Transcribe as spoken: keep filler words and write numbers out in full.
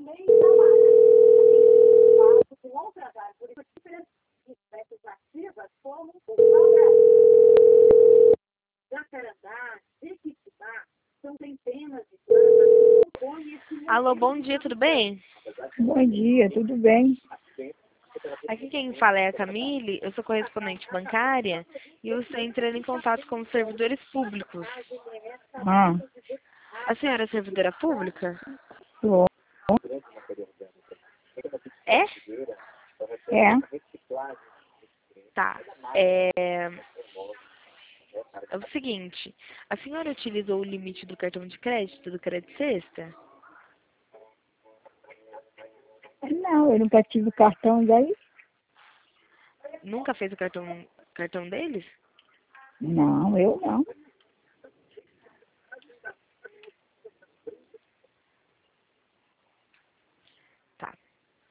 Alô, bom dia, tudo bem? Bom dia, tudo bem? Aqui quem fala é a Camille, eu sou correspondente bancária e eu estou entrando em contato com os servidores públicos. Ah, A senhora é servidora pública? tô. É? É, Tá. É... é o seguinte, a senhora utilizou o limite do cartão de crédito do Crédito Sexta? não, eu nunca tive cartão daí. Nunca fez o cartão, cartão deles? Não, eu não.